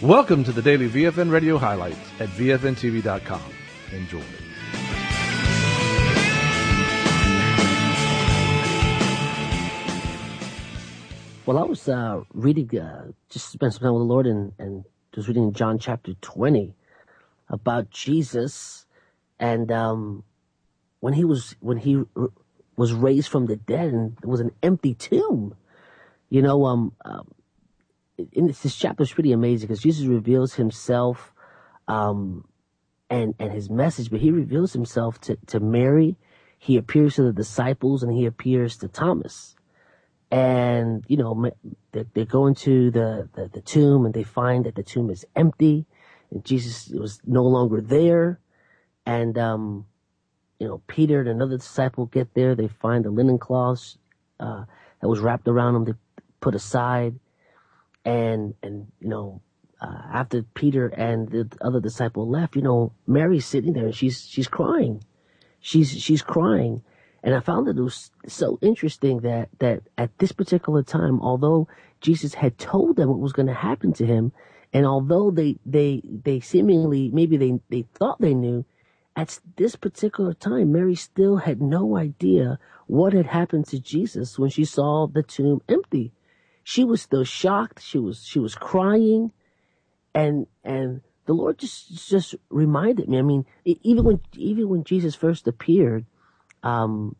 Welcome to the daily VFN radio highlights at VFNTV.com. Enjoy. Well, I was reading, just spent some time with the Lord and just reading John chapter 20 about Jesus and when he was raised from the dead and there was an empty tomb. You know, this chapter is pretty amazing because Jesus reveals himself and his message, but he reveals himself to Mary. He appears to the disciples and he appears to Thomas. And, you know, they go into the tomb and they find that the tomb is empty and Jesus was no longer there. And, you know, Peter and another disciple get there. They find the linen cloths, that was wrapped around him, they put aside. And, you know, after Peter and the other disciple left, you know, Mary's sitting there and she's crying. She's crying. And I found that it was so interesting that at this particular time, although Jesus had told them what was going to happen to him, and although they seemingly, maybe they thought they knew, at this particular time, Mary still had no idea what had happened to Jesus when she saw the tomb empty. She was still shocked. She was crying, and the Lord just reminded me. I mean, even when Jesus first appeared, to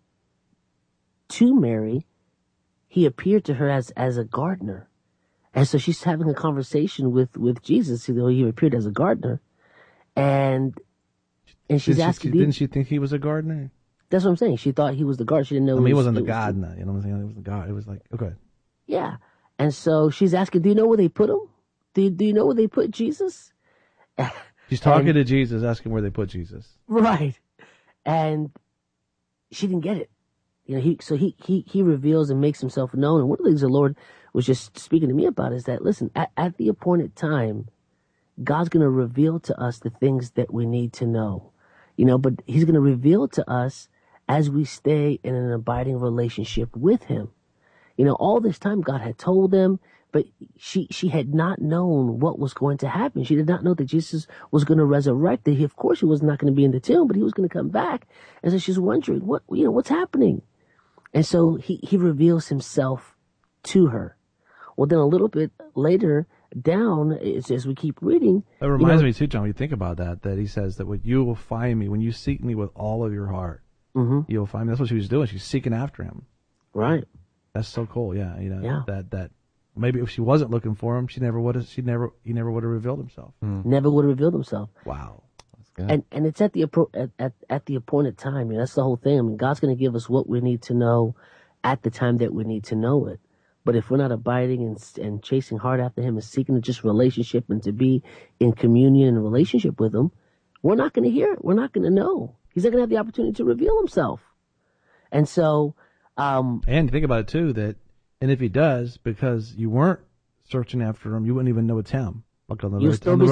Mary, he appeared to her as a gardener. And so she's having a conversation with Jesus, you know, he appeared as a gardener. And she's asking... Didn't she think he was a gardener? That's what I'm saying. She thought he was the gardener. She didn't know... I mean, he wasn't the gardener, you know what I'm saying? It was the God. It was like, okay. Yeah. And so she's asking, do you know where they put him? Do you know where they put Jesus? She's talking to Jesus, asking where they put Jesus. Right. And she didn't get it. You know, he reveals and makes himself known. And one of the things the Lord was just speaking to me about is that, listen, at the appointed time, God's going to reveal to us the things that we need to know. You know, but he's going to reveal to us as we stay in an abiding relationship with him. You know, all this time God had told them, but she had not known what was going to happen. She did not know that Jesus was going to resurrect. Of course, he was not going to be in the tomb, but he was going to come back. And so she's wondering, what's happening? And so he reveals himself to her. Well, then a little bit later down, as we keep reading. It reminds me too, John, when you think about that he says that what you will find me when you seek me with all of your heart, you'll find me. That's what she was doing. She's seeking after him. Right. That's so cool. Yeah. You know, yeah. that maybe if she wasn't looking for him, he never would have revealed himself. Never would have revealed himself. Wow. That's good. And it's at the appointed time. You know, that's the whole thing. I mean, God's going to give us what we need to know at the time that we need to know it. But if we're not abiding and chasing hard after him and seeking to just relationship and to be in communion and relationship with him, we're not going to hear it. We're not going to know. He's not going to have the opportunity to reveal himself. And so... and think about it too, and if he does, because you weren't searching after him, you wouldn't even know it's him. Like on the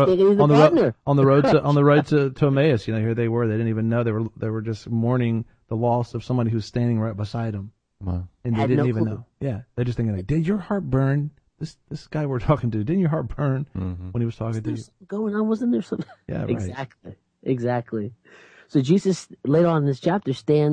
road to Emmaus, you know, here they were. They didn't even know they were just mourning the loss of somebody who's standing right beside them. Wow. And they didn't even know. Yeah, they're just thinking, like, did your heart burn? This guy we're talking to, didn't your heart burn when he was talking to you? Going on, wasn't there something? Yeah, right. Exactly. So Jesus later on in this chapter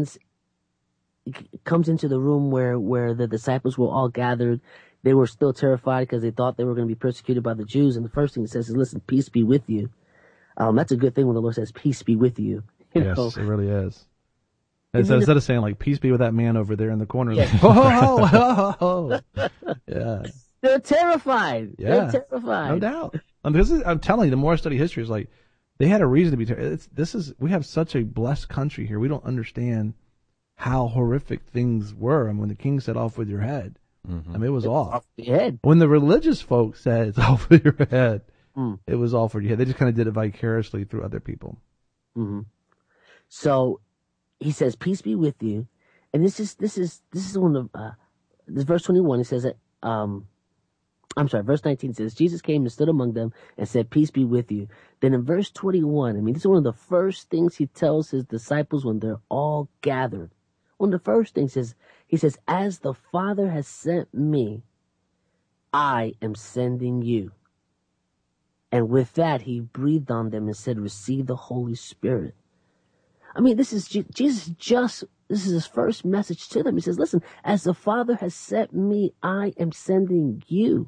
comes into the room where the disciples were all gathered. They were still terrified because they thought they were going to be persecuted by the Jews. And the first thing he says is, listen, peace be with you. That's a good thing when the Lord says, peace be with you. Yes, it really is. Instead of saying, like, peace be with that man over there in the corner. Yeah. Like, yeah. They're terrified. Yeah. They're terrified. No doubt. I'm telling you, the more I study history, it's like, they had a reason to be terrified. We have such a blessed country here. We don't understand how horrific things were. I mean, when the king said, off with your head, I mean, it was off. Off your head. When the religious folks said, it's off with your head, it was off with your head. They just kind of did it vicariously through other people. Mm-hmm. So he says, peace be with you. And this is one of, this verse 21, it says that, verse 19 says, Jesus came and stood among them and said, peace be with you. Then in verse 21, I mean, this is one of the first things he tells his disciples when they're all gathered. One of the first things is, he says, as the Father has sent me, I am sending you. And with that, he breathed on them and said, receive the Holy Spirit. I mean, this is Jesus this is his first message to them. He says, listen, as the Father has sent me, I am sending you.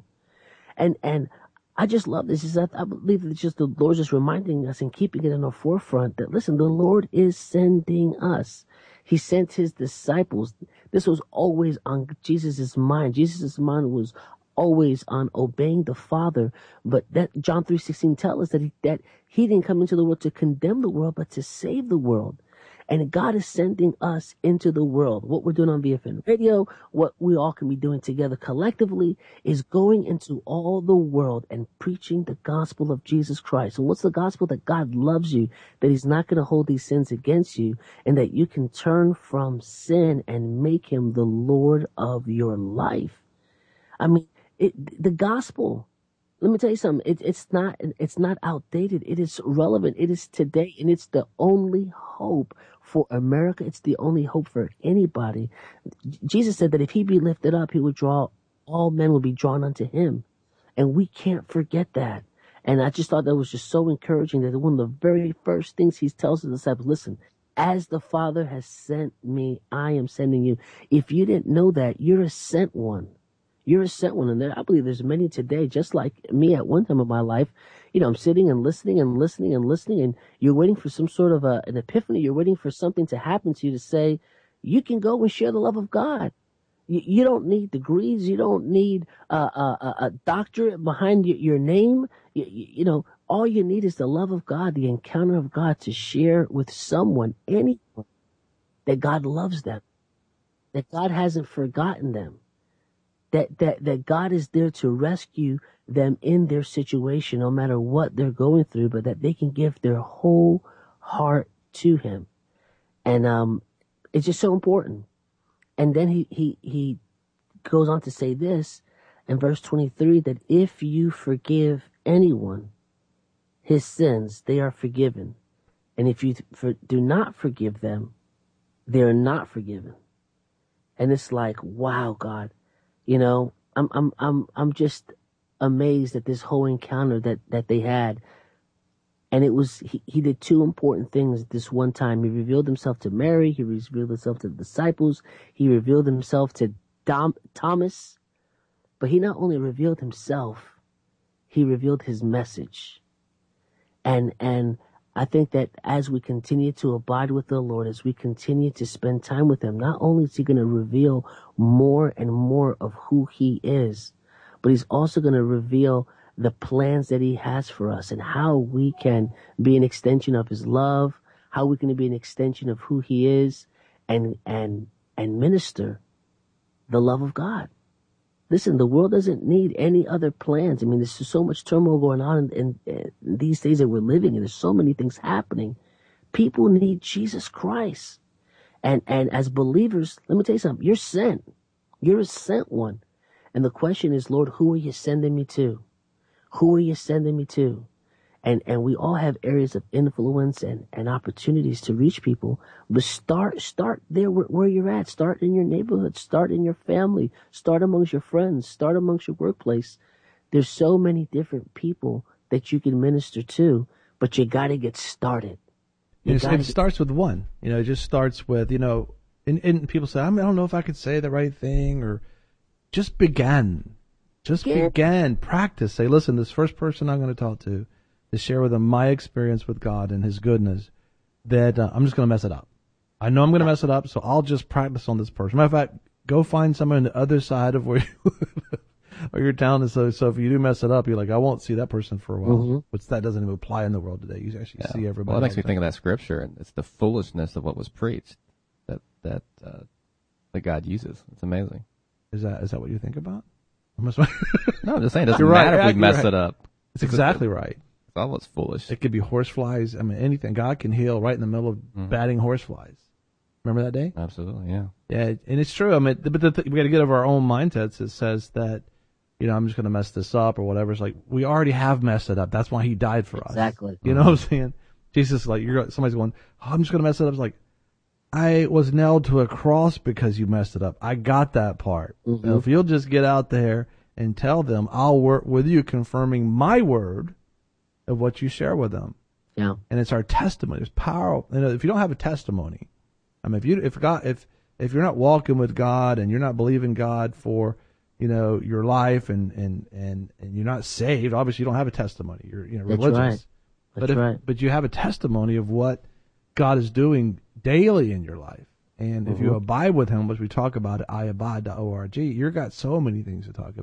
And I just love this. I believe that it's just the Lord just reminding us and keeping it in our forefront that, listen, the Lord is sending us. He sent his disciples. This was always on Jesus' mind. Jesus' mind was always on obeying the Father. But that John 3:16 tells us that he didn't come into the world to condemn the world, but to save the world. And God is sending us into the world. What we're doing on VFN Radio, what we all can be doing together collectively, is going into all the world and preaching the gospel of Jesus Christ. And what's the gospel? That God loves you, that he's not going to hold these sins against you, and that you can turn from sin and make him the Lord of your life. I mean, the gospel, let me tell you something. It's not outdated. It is relevant. It is today, and it's the only hope for America. It's the only hope for anybody. Jesus said that if he be lifted up, he would draw, all men will be drawn unto him. And we can't forget that. And I just thought that was just so encouraging that one of the very first things he tells the disciples, listen, as the Father has sent me, I am sending you. If you didn't know that, you're a sent one. You're a sent one. And I believe there's many today, just like me at one time of my life. You know, I'm sitting and listening and listening and listening, and you're waiting for some sort of an epiphany. You're waiting for something to happen to you to say, you can go and share the love of God. You don't need degrees. You don't need a doctorate behind your name. You know, all you need is the love of God, the encounter of God to share with someone, anyone, that God loves them, that God hasn't forgotten them. That God is there to rescue them in their situation, no matter what they're going through, but that they can give their whole heart to him. And it's just so important. And then he goes on to say this in verse 23, that if you forgive anyone his sins, they are forgiven. And if you do not forgive them, they are not forgiven. And it's like, wow, God. You know, I'm just amazed at this whole encounter that they had. And it was, he did two important things at this one time. He revealed himself to Mary. He revealed himself to the disciples. He revealed himself to Thomas. But he not only revealed himself, he revealed his message. And I think that as we continue to abide with the Lord, as we continue to spend time with him, not only is he going to reveal more and more of who he is, but he's also going to reveal the plans that he has for us and how we can be an extension of his love, how we can be an extension of who he is, and minister the love of God. Listen, the world doesn't need any other plans. I mean, there's just so much turmoil going on in these days that we're living in. There's so many things happening. People need Jesus Christ. And as believers, let me tell you something. You're sent. You're a sent one. And the question is, Lord, who are you sending me to? Who are you sending me to? And we all have areas of influence and opportunities to reach people. But start there where you're at. Start in your neighborhood. Start in your family. Start amongst your friends. Start amongst your workplace. There's so many different people that you can minister to, but you got to get started. It starts with one. You know, it just starts with, you know, and people say, I don't know if I could say the right thing, or just begin. Begin. Practice. Say, listen, this first person I'm going to talk to share with them my experience with God and his goodness, that I'm just going to mess it up. I know I'm going to mess it up, so I'll just practice on this person. Matter of fact, go find someone on the other side of where you or your town. And so if you do mess it up, you're like, I won't see that person for a while. Mm-hmm. Which that doesn't even apply in the world today. You actually see everybody. Well, it makes me think of that scripture, and it's the foolishness of what was preached that God uses. It's amazing. Is that what you think about? No, I'm just saying, it doesn't matter if we mess it up. It's exactly right. All was foolish. It could be horseflies. I mean, anything. God can heal right in the middle of batting horseflies. Remember that day? Absolutely, yeah. Yeah, and it's true. I mean, but we got to get over our own mindsets. It says that, you know, I'm just going to mess this up or whatever. It's like, we already have messed it up. That's why he died for us. Exactly. You know what I'm saying? Jesus, like, somebody's going, I'm just going to mess it up. It's like, I was nailed to a cross because you messed it up. I got that part. Mm-hmm. Now, if you'll just get out there and tell them, I'll work with you confirming my word, of what you share with them. Yeah. And it's our testimony. It's power. You know, if you don't have a testimony, I mean, if you're not walking with God and you're not believing God for, you know, your life and you're not saved, obviously you don't have a testimony. You're, you know, religious. That's right. But you have a testimony of what God is doing daily in your life. And if you abide with him, which we talk about at iabide.org, you've got so many things to talk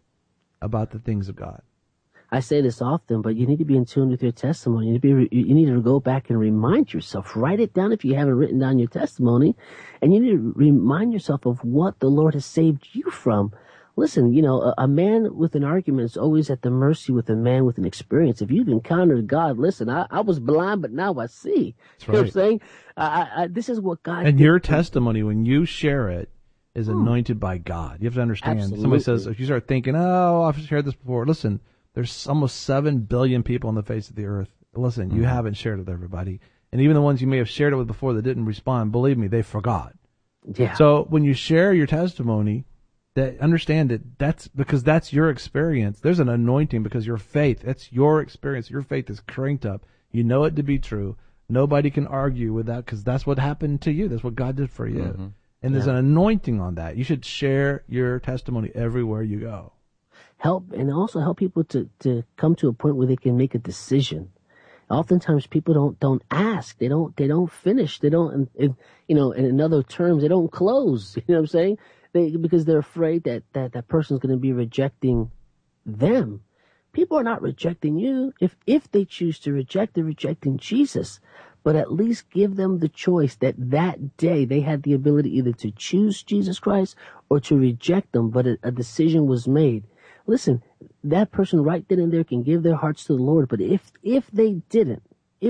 about the things of God. I say this often, but you need to be in tune with your testimony. You need to go back and remind yourself. Write it down if you haven't written down your testimony. And you need to remind yourself of what the Lord has saved you from. Listen, you know, a man with an argument is always at the mercy with a man with an experience. If you've encountered God, listen, I was blind, but now I see. That's You know what I'm right. saying? This is what God And did your for me. testimony, when you share it, is anointed by God. You have to understand. Absolutely. Somebody says, if you start thinking, oh, I've shared this before. Listen, there's almost 7 billion people on the face of the earth. Listen, you haven't shared it with everybody. And even the ones you may have shared it with before that didn't respond, believe me, they forgot. Yeah. So when you share your testimony, that understand that that's because that's your experience. There's an anointing because your faith, that's your experience. Your faith is cranked up. You know it to be true. Nobody can argue with that because that's what happened to you. That's what God did for you. And there's an anointing on that. You should share your testimony everywhere you go. And also help people to come to a point where they can make a decision. Oftentimes people don't ask. They don't finish. They don't, you know, in other terms, they don't close. You know what I'm saying? Because they're afraid that person's going to be rejecting them. People are not rejecting you. If they choose to reject, they're rejecting Jesus. But at least give them the choice that day they had the ability either to choose Jesus Christ or to reject them, but a decision was made. Listen, that person right then and there can give their hearts to the Lord, but if they didn't,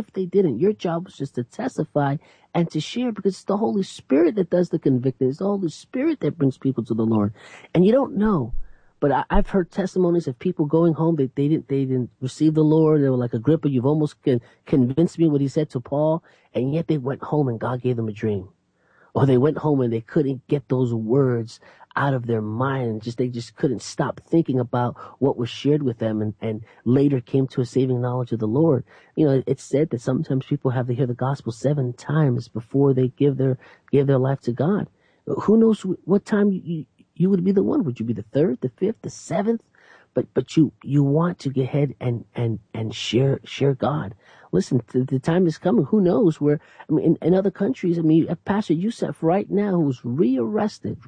your job was just to testify and to share, because it's the Holy Spirit that does the convicting. It's the Holy Spirit that brings people to the Lord. And you don't know. But I've heard testimonies of people going home that they didn't receive the Lord. They were like, Agrippa, you've almost convinced me what he said to Paul. And yet they went home and God gave them a dream. Or they went home and they couldn't get those words out of their mind. They just couldn't stop thinking about what was shared with them, and later came to a saving knowledge of the Lord. You know, it's said that sometimes people have to hear the gospel 7 times before they give their life to God. Who knows what time you would be the one? Would you be the 3rd, the 5th, the 7th? But you want to get ahead and share God. Listen, the time is coming. Who knows where? I mean, in other countries. I mean, Pastor Youssef right now, who's rearrested.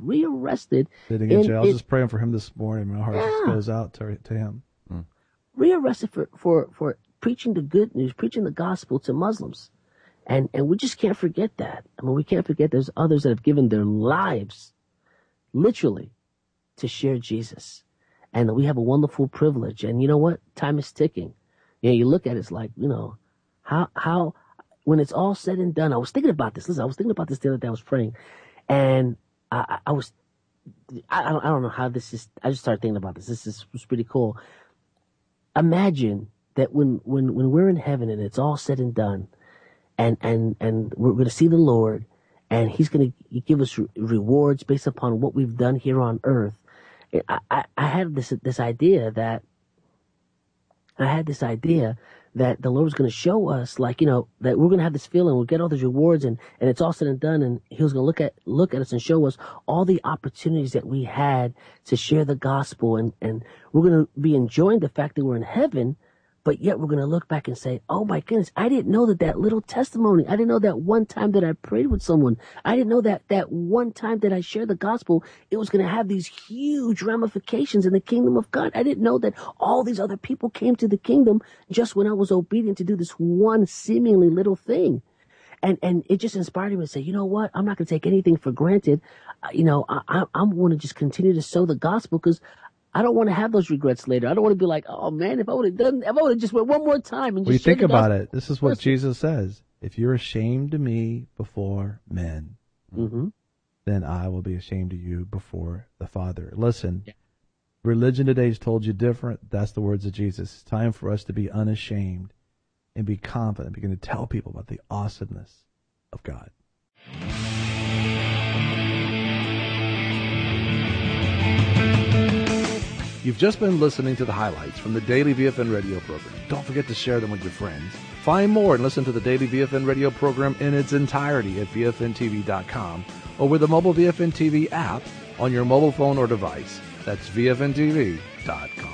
Sitting in jail. I was just praying for him this morning. My heart just goes out to him. Rearrested for preaching the good news, preaching the gospel to Muslims, and we just can't forget that. I mean, we can't forget there's others that have given their lives, literally, to share Jesus. And we have a wonderful privilege. And you know what? Time is ticking. You know, you look at it, it's like, you know, how, when it's all said and done, I was thinking about this. Listen, I was thinking about this the other day. I was praying. And I don't know how this is. I just started thinking about this. This was pretty cool. Imagine that when we're in heaven and it's all said and done, and we're going to see the Lord, and he's going to give us rewards based upon what we've done here on earth. I had this idea that the Lord was going to show us, like, you know, that we're going to have this feeling, we'll get all these rewards, and it's all said and done, and he was going to look at us and show us all the opportunities that we had to share the gospel, and we're going to be enjoying the fact that we're in heaven, but yet we're going to look back and say, oh my goodness, I didn't know that little testimony, I didn't know that one time that I prayed with someone, I didn't know that one time that I shared the gospel, it was going to have these huge ramifications in the kingdom of God. I didn't know that all these other people came to the kingdom just when I was obedient to do this one seemingly little thing. And it just inspired me to say, you know what? I'm not going to take anything for granted. You know, I'm going to just continue to sow the gospel, because I don't want to have those regrets later. I don't want to be like, oh man, if I would have just went one more time and just. Well, you think about it. This is what Jesus says: if you're ashamed of me before men, then I will be ashamed of you before the Father. Listen, religion today has told you different. That's the words of Jesus. It's time for us to be unashamed and be confident, begin to tell people about the awesomeness of God. You've just been listening to the highlights from the Daily VFN radio program. Don't forget to share them with your friends. Find more and listen to the Daily VFN radio program in its entirety at VFNTV.com or with the mobile VFN TV app on your mobile phone or device. That's VFNTV.com.